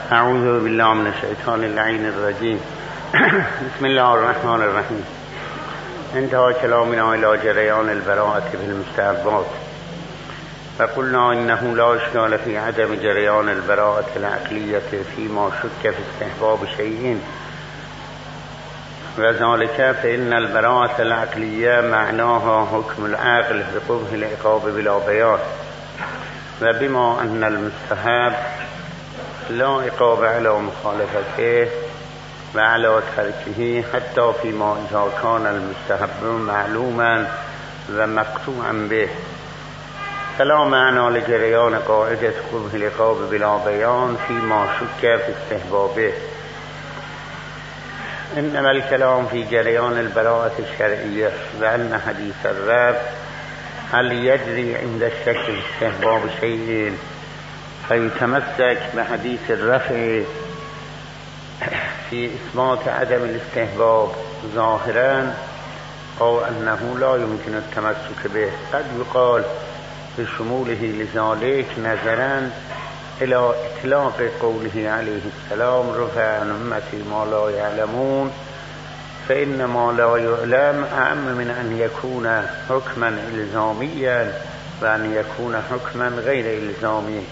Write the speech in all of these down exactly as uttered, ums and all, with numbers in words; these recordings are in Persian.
اعوذ بالله من الشیطان اللعین الرجیم. بسم الله الرحمن الرحیم. انتهى كلامنا الى جريان البراءة في المستحبات، فقلنا انه لا اشكال في عدم جريان البراءة العقلية فيما شك في استحباب شيء، وذلك فإن البراءة العقلية معناها حكم العقل بقبح العقاب بلا بيان، وبما أن المستحب لا عقاب على مخالفته وعلى تركه حتى فيما إذا كان المستحب معلوما ومقطوعا به، فلا معنى لجريان قاعدة قبح العقاب بلا بيان فيما شك في استحبابه. إنما الكلام في جريان البراءة الشرعية، وأن حديث الرب هل يجري عند الشك في استحباب شيء فيتمسك بحديث الرفع في إثبات عدم الاستحباب ظاهرا، أو أنه لا يمكن التمسك به، قد يقال بشموله لذلك نظرا إلى إطلاق قوله عليه السلام رفع عن أمتي ما لا يعلمون، فإن ما لا يعلم أعم من أن يكون حكما إلزاميا وأن يكون حكما غير إلزامي.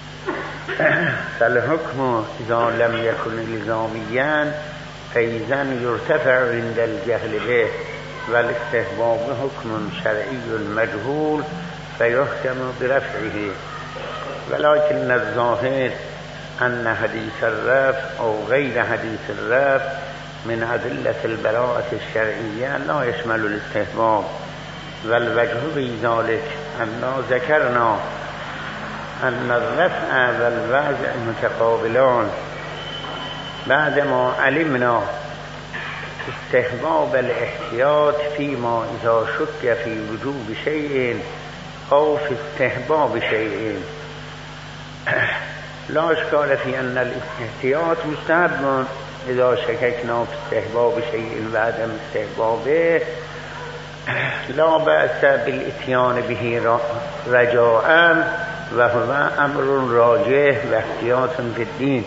فالحكم إذا لم يكن إلزاميا فإذا يرتفع عند الجهل به، والاستحباب حكم شرعي مجهول فيحكم برفعه، ولكن الظاهر أن حديث الرفع أو غير حديث الرفع من أدلة البراءة الشرعية لا يشمل الاستحباب، والوجه في ذلك أننا ذكرنا أن الرفع والوضع متقابلان بعدما علمنا استحباب الاحتياط فيما إذا شك في وجوب شيء أو في استحباب شيء. لا إشكال في أن الاحتياط مستحب إذا شككنا في استحباب شيء وعدم استحبابه، لا بأس بالإتيان به رجاء، وهو أمر راجح واحتياط في الدين.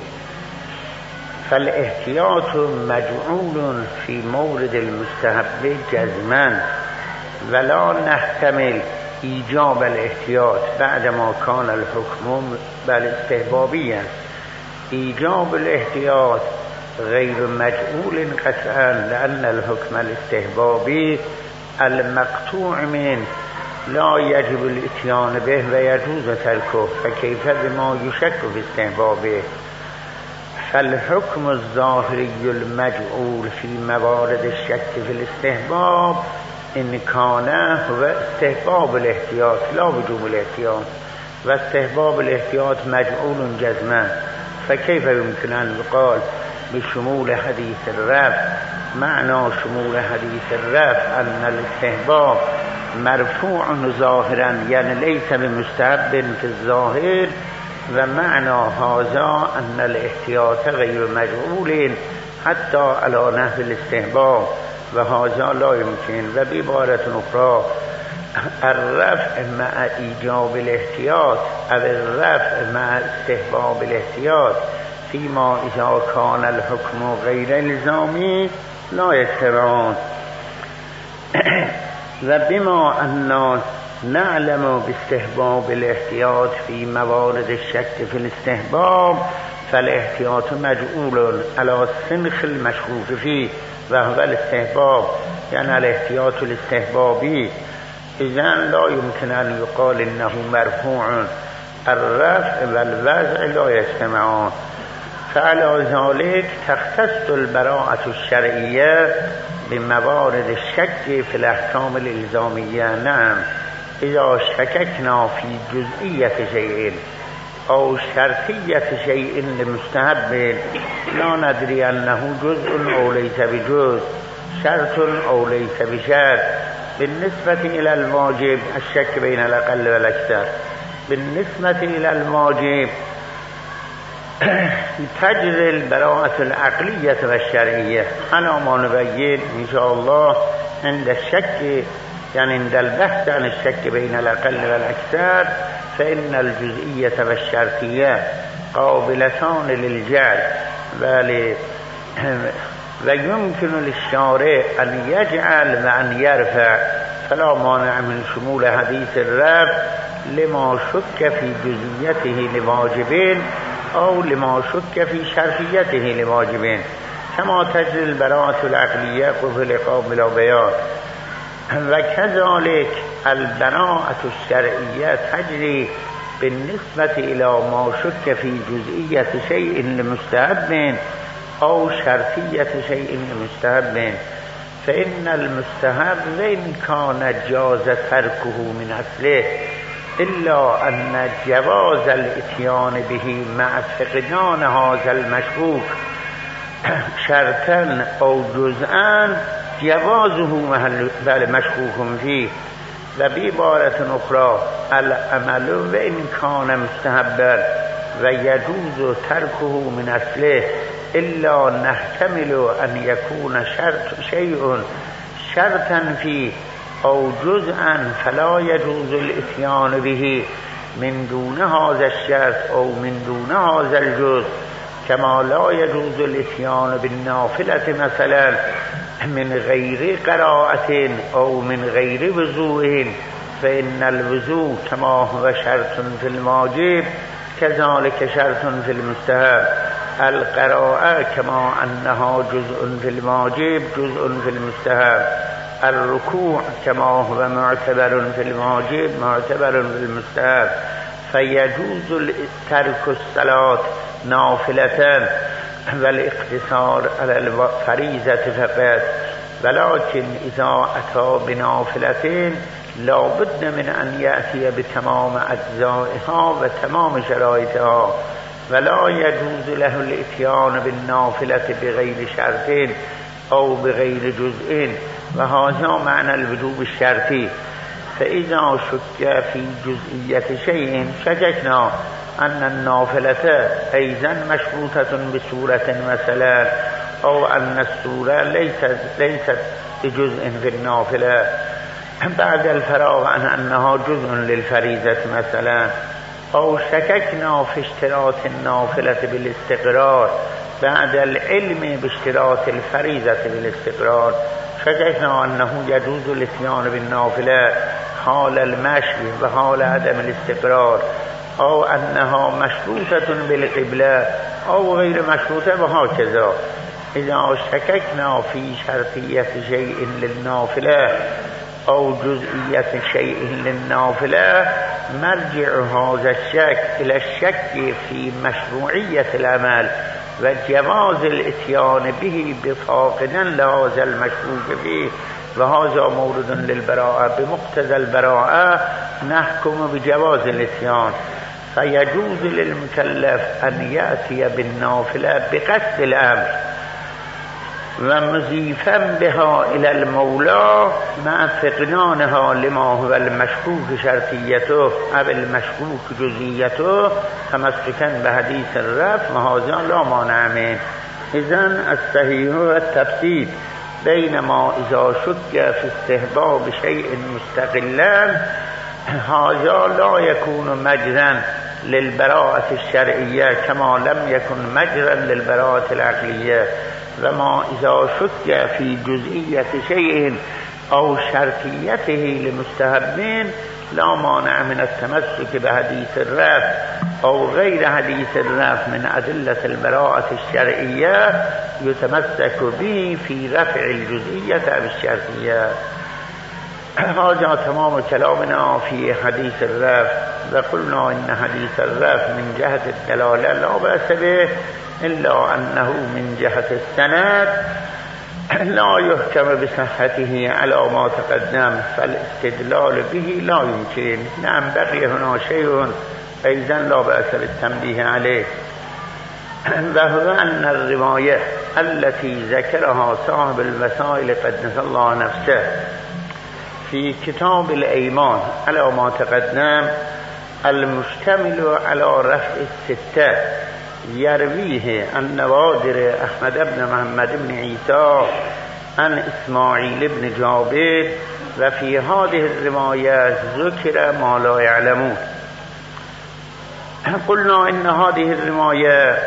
فالاحتياط مجعول في مورد المستحب جزما، ولا نحتمل إيجاب الاحتياط بعدما كان الحكم بالاستحبابيا. إيجاب الاحتياط غير مجعول قطعا، لأن الحكم الاستحبابي المقطوع منه لا يجب الاتيان به ويجوز تركه، فكيف بما يشك في استحبابه؟ فالحكم الظاهري المجعول في موارد الشك في الاستحباب إن كان هو استحباب الاحتياط لا وجوب الاحتياط، واستحباب الاحتياط مجعول جزما، فكيف يمكن أن يقال بشمول حديث الرفع؟ معنى شمول حديث الرفع أن الاستحباب مرفوع ظاهرا، يعني ليس بمستحب في الظاهر، ومعنى هذا أن الاحتياط غير مجعول حتى على نحو الاستحباب، وهذا لا يمكن. وبعبارة أخرى الرفع مع إيجاب الاحتياط أو الرفع مع استحباب الاحتياط فيما إذا كان الحكم غير الزامي لا يجتمعون. وبما أننا نعلم باستحباب الاحتياط في موارد الشك في الاستحباب، فالاحتياط مجعول على السنخ المشكوك فيه وهو الاستحباب، يعني الاحتياط الاستحبابي. إذن لا يمكن أن يقال إنه مرفوع. الرفع والوضع لا يجتمعان، فعلى ذلك تختص البراءة الشرعية بموارد الشك في الأحكام الإلزامية. نعم، إذا شككنا في جزئية شيء أو شرطية شيء لمستحب لا ندري أنه جزء أو ليس بجزء، شرط أو ليس بشرط. بالنسبة إلى الواجب الشك بين الأقل والأكثر، بالنسبة إلى الواجب تجري البراءة العقلية والشرعية على ما نبين إن شاء الله عند الشك، يعني عند البحث عن الشك بين الأقل والأكثر، فإن الجزئية والشرطية قابلتان للجعل ولی و یمکن للشارع ان یجعل و ان یرفع فلا مانع من شمول حدیث الرفع لما شک فی جزئیته لواجبین او لما شک فی شرطیته لواجبین كما تجري البراءة العقلية وفي العقاب بلا بيان وكذلك البراءة الشرعية تجري بالنسبة إلى ما شك في جزئية شيء لمستحب أو شرطية شيء لمستحب فإن المستحب وإن كان جاز تركه من أصله إلا أن جواز الإتيان به مع فقدان هذا المشكوك شرطا او جزءا جوازه محل بل مشکوک فيه و بعبارة اخرى العمل و ان كان مستحبا و يجوز تركه من اصله الا نحتمل ان يكون شرط شيء شرطا فيه او جزءا فلا يجوز الاتيان به من دون هذا الشرط او من دون هذا الجزء كما لا يجوز الاتيان بالنافلة مثلا من غير قراءة أو من غير وضوء فإن الوضوء كما هو شرط في الواجب كذلك شرط في المستحب القراءة كما أنها جزء في الواجب جزء في المستحب الركوع كما هو معتبر في الواجب معتبر في المستحب فيجوز ترك الصلاة نافلة والاقتصار على الفريضة فقط ولكن إذا أتى بنافلة لا بد من أن يأتي بتمام أجزائها وتمام شرائطها ولا يجوز له الإتيان بالنافلة بغير شرط أو بغير جزء وهذا معنى الوجوب الشرطي فإذا شك في جزئية شيء شككنا أن النافلة أيضا مشروطة بسورة مثلا أو أن السورة ليست, ليست بجزء في النافلة بعد الفراغ عن أنها جزء للفريضة مثلا أو شككنا في اشتراط النافلة بالاستقرار بعد العلم باشتراط الفريضة بالاستقرار شككنا أنه يجوز الاتيان بالنافلة حال المشي وحال عدم الاستقرار أو أنها مشروطة بالقبلة أو غير مشروطة وهكذا إذا شككنا في شرطية شيء للنافلة أو جزئية شيء للنافلة مرجع هذا الشك إلى الشك في مشروعية العمل وجواز الاتيان به بفاقدا لهذا المشكوك فيه وهذا مورد للبراءة بمقتضى البراءة نحكم بجواز الاتيان فيجوز للمكلف أن يأتي بالنافلة بقصد الأمر ومضيفا بها إلى المولى مع فقدانها لما هو المشكوك شرطيته أو المشكوك جزئيته تمسكا بحديث الرفع وهذا لا مانع منه. إذن الصحيح التفسير بينما إذا شك في استحباب شيء مستقلا هذا لا يكون مجرا للبراءة الشرعية كما لم يكن مجرا للبراءة العقلية وما إذا شك في جزئية شيء أو شرطيته لمستحبين لا مانع من التمسك بحديث الرفع أو غير حديث الرفع من أدلة البراءة الشرعية يتمسك به في رفع الجزئية أو الشرطية. هذا تمام كلامنا في حديث الرفع وقلنا إن حديث الرفع من جهة الدلالة لا بأس به إلا أنه من جهة السند لا يحكم بصحته على ما تقدم فالاستدلال به لا يمكن. نعم بقي هنا شيء أيضا لا بأس بالتنبيه عليه وهو أن الرواية التي ذكرها صاحب الوسائل قدس الله نفسه في كتاب الأيمان على ما تقدم المشتمل على رفع الستة يرويه عن نوادر أحمد بن محمد بن عيسى عن إسماعيل بن جابر وفي هذه الروايات ذكر ما لا يعلمون. قلنا إن هذه الرواية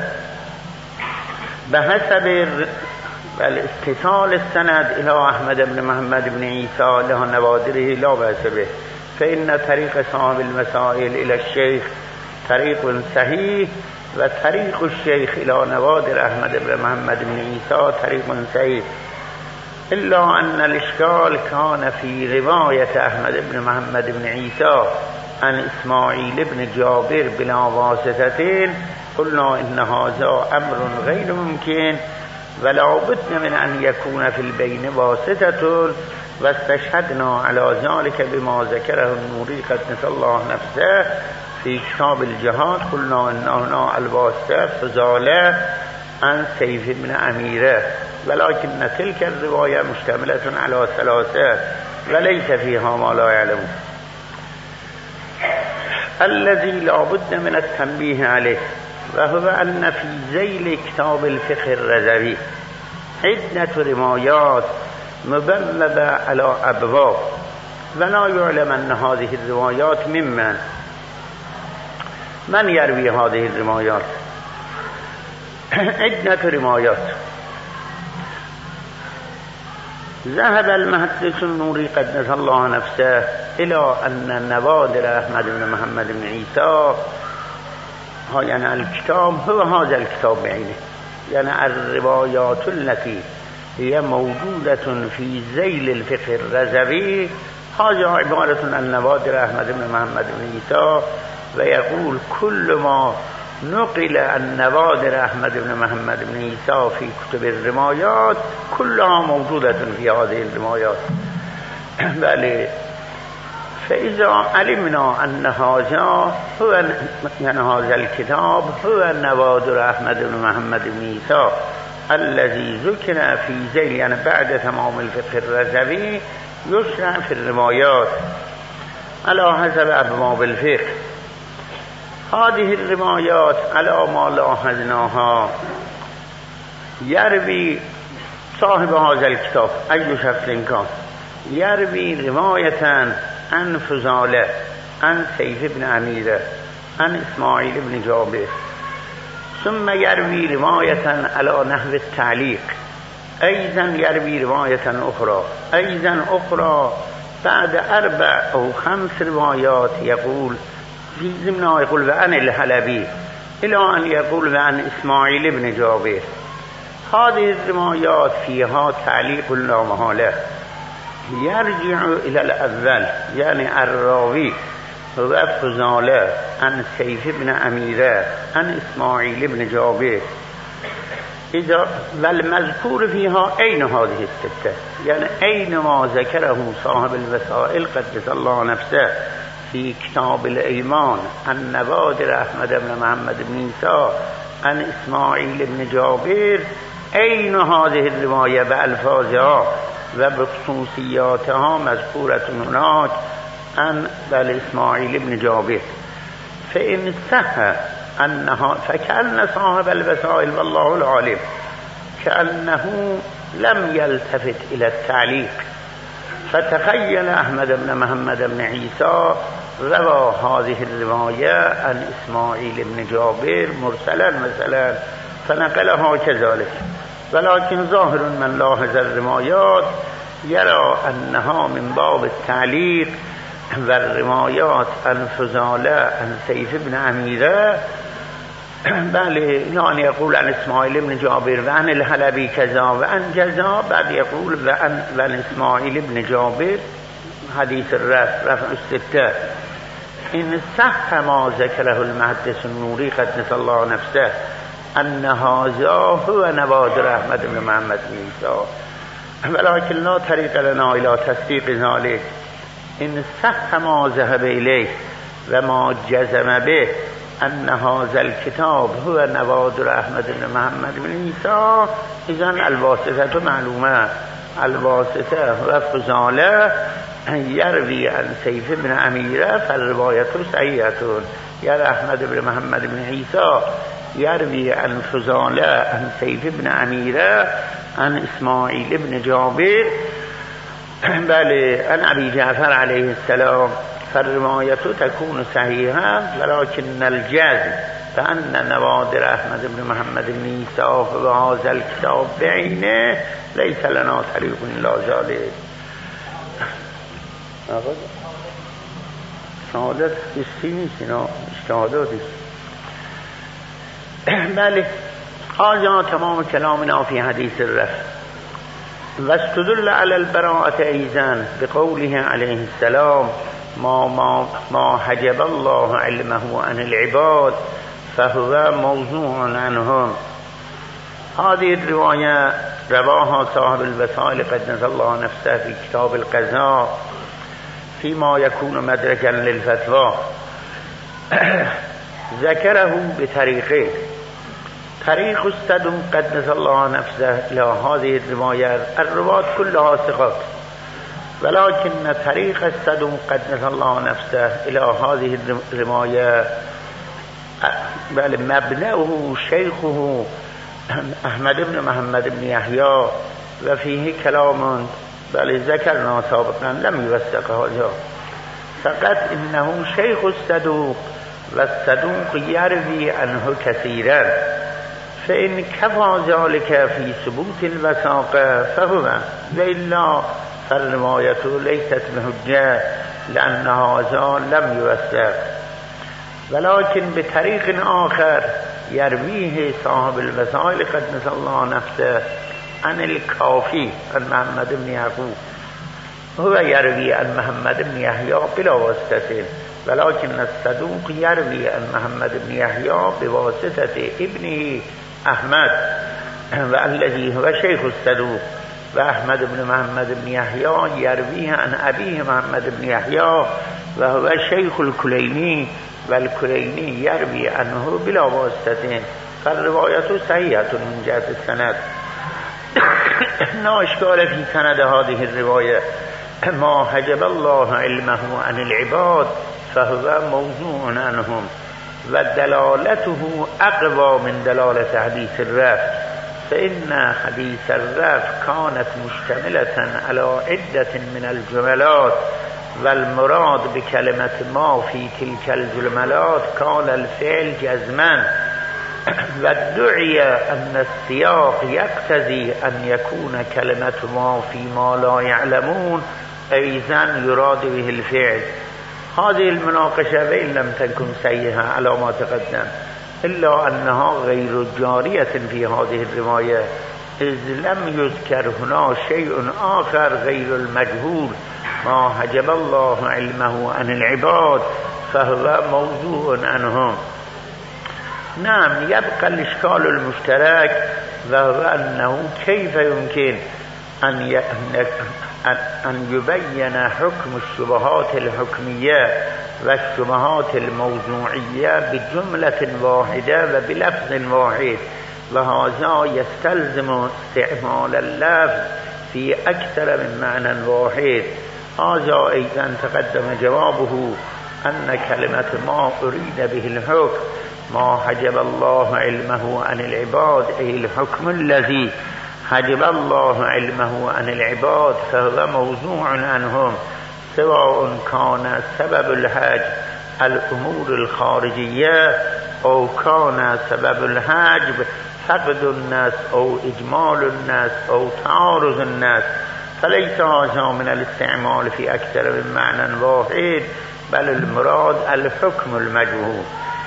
بحسب الاتصال السند إلى أحمد بن محمد بن عيسى له نوادره لا بأس به، فإن طريق صاحب المسائل إلى الشيخ طريق صحيح، وطريق الشيخ إلى نوادر أحمد بن محمد بن عيسى طريق صحيح، إلا أن الإشكال كان في رواية أحمد بن محمد بن عيسى عن إسماعيل بن جابر بلا واسطتين. قلنا إن هذا أمر غير ممكن، ولا بد من أن يكون في البين واسطة، واستشهدنا على ذلك بما ذكره النوري قدس الله نفسه في كتاب الجهاد. قلنا إن هنا الواسطة فضالة عن سيف بن أميرة، ولكن تلك الرواية مشتملة على ثلاثة وليس فيها ما لا يعلم. الذي لا بد من التنبيه عليه وهو أن في ذيل كتاب الفقه الرضوي عدة روايات مبلبة على أبواب، ولا يعلم أن هذه الروايات ممن من يروي هذه الروايات. عدة روايات. ذهب المحدث النوري قدس الله نفسه إلى أن نوادر أحمد بن محمد بن عيسى يعني الكتاب هو هذا الكتاب بعينه، يعني الروايات التي هي موجودة في ذيل الفقه الرضوي هذا عبارة عن نوادر أحمد بن محمد بن عيسى، ويقول كل ما نقل عن نوادر أحمد بن محمد بن عيسى في كتب الروايات كلها موجودة في هذه الروايات. بله، فإذا علمنا أن هذا هو يعني هذا الكتاب هو نوادر أحمد بن محمد بن عيسى الذي ذكر في ذيل يعني بعد تمام الفقه الرضوي يشرع في الروايات على حسب أبواب الفقه. هذه الروايات على ما لاحظناها يروي صاحب هذا الكتاب أي شخص كان يروي رواية عن فضالة عن سيف بن أميرة عن إسماعيل بن جابر، ثم يروي رواية على نحو التعليق، أيضا يروي رواية أخرى، أيضا أخرى بعد أربع أو خمس روايات يقول في ضمنها يقول وعن الحلبي إلى أن يقول وعن إسماعيل بن جابر. هذه الروايات فيها تعليق لا محالة يرجع إلى الأول، يعني الراوي هو فضالة عن سيف بن أميرة عن إسماعيل بن جابر. إذا والمذكور فيها أين هذه الستة، يعني أين ما ذكره صاحب الوسائل قدس الله نفسه في كتاب الإيمان عن نوادر أحمد بن محمد بن عيسى عن إسماعيل بن جابر، أين هذه الرواية بألفاظها وبخصوصياتها مذكورة هناك عن إسماعيل بن جابر. فإن صح أنها فكأن صاحب الوسائل والله العالم كأنه لم يلتفت إلى التعليق، فتخيل أحمد بن محمد بن عيسى روى هذه الرواية عن إسماعيل بن جابر مرسلا مثلا فنقلها كذلك، ولكن ظاهر من لاحظ الروايات يرى أنها من باب التعليق، والروايات عن فضالة عن سيف بن أميرة بله يعني يقول عن إسماعيل بن جابر وعن الحلبي كذا وعن جزا، بعد يقول وعن, وعن إسماعيل بن جابر حديث الرفع رفع الستة. إن صح ما ذكره المحدث النوري قدس الله نفسه أن هذا هو نوادر أحمد بن محمد بن عيسى، ولكن لا طريق لنا إلى تصديق ذلك. إن صح ما ذهب إليه وما جزم به أن هذا الكتاب هو نوادر أحمد بن محمد بن عيسى، إذن الواسطة معلومة، الواسطة هو فضالة يروي عن سيف بن أميرة فالرواية صحيحة، يعني أحمد بن محمد بن عيسى يروي عن فضالة عن سيف بن أميرة عن إسماعيل بن جابر بل عن أبي جعفر عليه السلام فالرواية تكون صحيحة ولكن الجزم فأن نوادر أحمد بن محمد بن عيسى وهذا الكتاب بعينه ليس لنا طريق إلا ذلك. شهادت حسی نیست، اینا اجتهاداتی. بله، هذا تمام كلامنا في حديث الرفع. واستدل على البراءة أيضا بقوله عليه السلام ما, ما, ما حجب الله علمه عن العباد فهو موضوع عنهم. هذه الرواية رواها صاحب الوسائل قدس الله نفسه في كتاب القضاء فيما يكون مدركا للفتوى. ذكره بطريقه طريق الصدوق قدس الله نفسه إلى هذه الرواية. الرواة كلها ثقات، ولكن طريق الصدوق قدس الله نفسه إلى هذه الرواية بل مبناه شيخه أحمد بن محمد بن يحيى وفيه كلام بل ذكرنا سابقا لم يوثق هذا، فقط إنه شيخ الصدوق والصدوق يروي عنه كثيرا، فإن كفى ذلك في ثبوت الوثاقة فهو، وإلا فالرواية ليست بحجة لأن هذا لم يوثق. ولكن بطريق آخر يرويه صاحب الوسائل قدس الله نفسه عن الكافي عن محمد بن يعقوب، هو يروي عن محمد بن يحيى بلا واسطة، ولكن الصدوق يروي عن محمد بن يحيى بواسطة ابنه أحمد والذي هو شيخ الصدوق، وأحمد بن محمد بن يحيى يرويه عن أبيه محمد بن يحيى وهو شيخ الكليني، والكليني يروي عنه بلا واسطة، فالرواية صحيحة من جهة السند. لا إشكال في سند هذه الرواية. ما حجب الله علمه عن العباد فهو موضوع عنهم، ودلالته أقوى من دلالة حديث الرفع، فإن حديث الرفع كانت مشتملة على عدة من الجملات، والمراد بكلمة ما في تلك الجملات كان الفعل جزما، وادعي أن السياق يقتضي أن يكون كلمة ما فيما لا يعلمون أيضا يراد به الفعل. هذه المناقشة وإن لم تكن صحيحة على ما تقدم إلا أنها غير جارية في هذه الرواية، إذ لم يذكر هنا شيء آخر غير المجهول. ما حجب الله علمه عن العباد فهو موضوع عنهم. نعم، يبقى الإشكال المشترك، وهو أنه كيف يمكن أن أن يبين حكم الشبهات الحكمية والشبهات الموضوعية بجملة واحدة وبلفظ واحد، وهذا يستلزم استعمال اللفظ في أكثر من معنى واحد. هذا أيضا تقدم جوابه أن كلمة ما أريد به الحكم ما حجب الله علمه عن العباد، أي الحكم الذي حجب الله علمه عن العباد فهو موضوع عنهم، سواء كان سبب الحجب الأمور الخارجية أو كان سبب الحجب فقد الناس أو إجمال الناس أو تعارض الناس، فليس هذا من الاستعمال في أكثر من معنى واحد، بل المراد الحكم المجهول.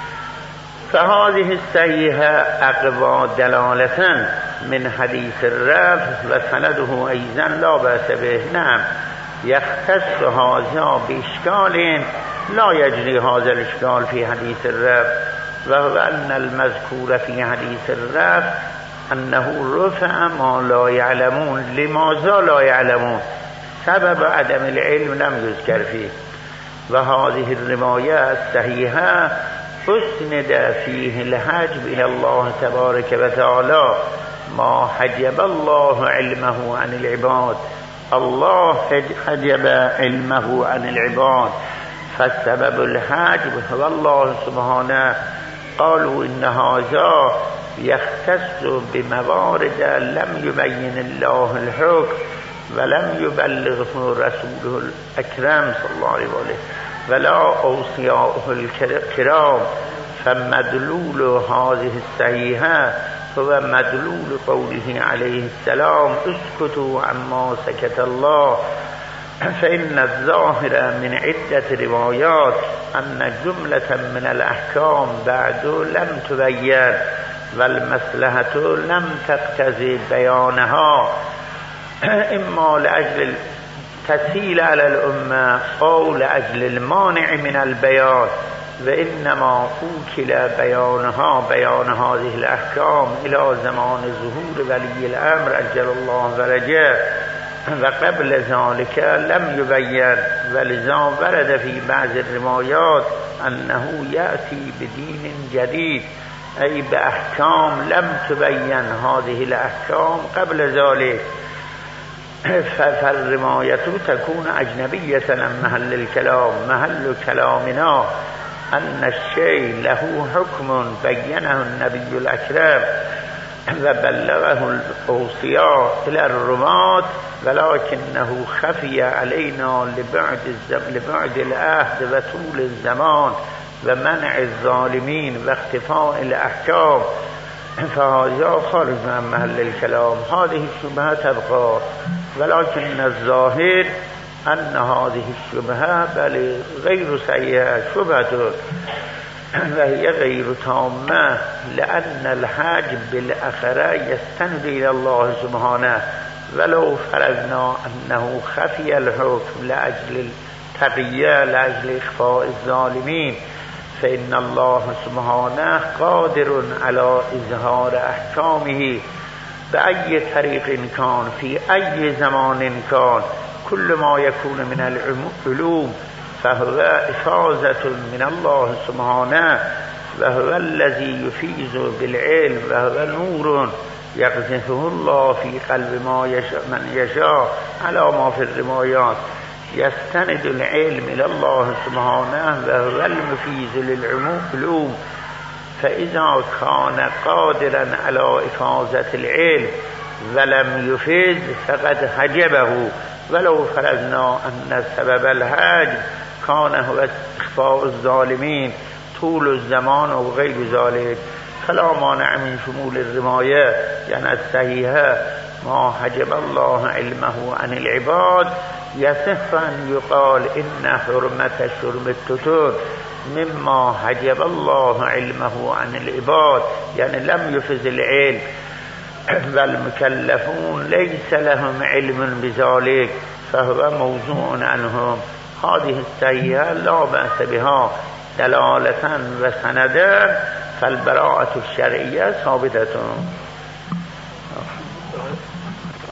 فهذه الصحيحة أقوى دلالة من حديث الرفع وسنده أيضا لا بأس به. نعم، يختص هذا بإشكال لا يجري هذا الإشكال في حديث الرفع، وهو أن المذكور في حديث الرفع أنه رفع ما لا يعلمون. لماذا لا يعلمون؟ سبب عدم العلم لم يذكر فيه. وهذه الرواية الصحيحة أسند فيه الحجب إلى الله تبارك وتعالى، ما حجب الله علمه عن العباد، الله حجب علمه عن العباد، فالسبب الحجب هو الله سبحانه. قالوا إن هذا يختص بموارد لم يبين الله الحكم ولم يبلغه رسوله الأكرم صلى الله عليه وسلم. ولا اوصیاءه الكرام. فمدلول هذه الصحیحه هو مدلول قوله علیه السلام اسکتوا عما سکت الله. فإن الظاهر من عدة روايات أن جملة من الأحكام بعد لم تبين والمصلحة لم تقتضي بيانها، إما لأجل التسهيل على الأمة أو لأجل المانع من البيان، وإنما أوكل بيانها بيان هذه الأحكام إلى زمان ظهور ولي الأمر عجل الله فرجه، وقبل ذلك لم يبين. ولذا ورد في بعض الروايات أنه يأتي بدين جديد، أي بأحكام لم تبين هذه الأحكام قبل ذلك، فالرواية تكون أجنبية عن محل الكلام. محل كلامنا أن الشيء له حكم بينه النبي الأكرم وبلغه الأوصياء إلى الرماة، ولكنه خفي علينا لبعد, لبعد العهد وطول الزمان ومنع الظالمين واختفاء الأحكام، فهذا خارج عن محل الكلام. هذه الشبهة تبقى، ولكن الظاهر أن هذه الشبهة بل غير صحيحة، شبهة وهي غير تامة، لأن الحج بالآخرة يستند إلى الله سبحانه، ولو فرضنا أنه خفي الحكم لأجل التقية لأجل إخفاء الظالمين، فإن الله سبحانه قادر على إظهار أحكامه بأي طريق كان في أي زمان كان. كل ما يكون من العلوم فهو إفاظة من الله سبحانه، وهو الذي يفيز بالعلم، وهو نور يقذفه الله في قلب ما يشاء من يشاء على ما في الروايات. يستند العلم إلى الله سبحانه وهو المفيز للعلوم، فإذا كان قادرا على إفاظة العلم ولم يفيز فقد حجبه. ولو فرضنا أن سبب الحجب كان هو إخفاء الظالمين طول الزمان وغير ذلك، فلا مانع من شمول الرواية يعني الصحيحة ما حجب الله علمه عن العباد. يصح أن يقال إن حرمة شرب التتر مما حجب الله علمه عن العباد، يعني لم يفز العلم، والمكلفون ليس لهم علم بذلك فهو موضوع عنهم. هذه الصحيحة لا بأس بها دلالة وسندا، فالبراءة الشرعية ثابتة.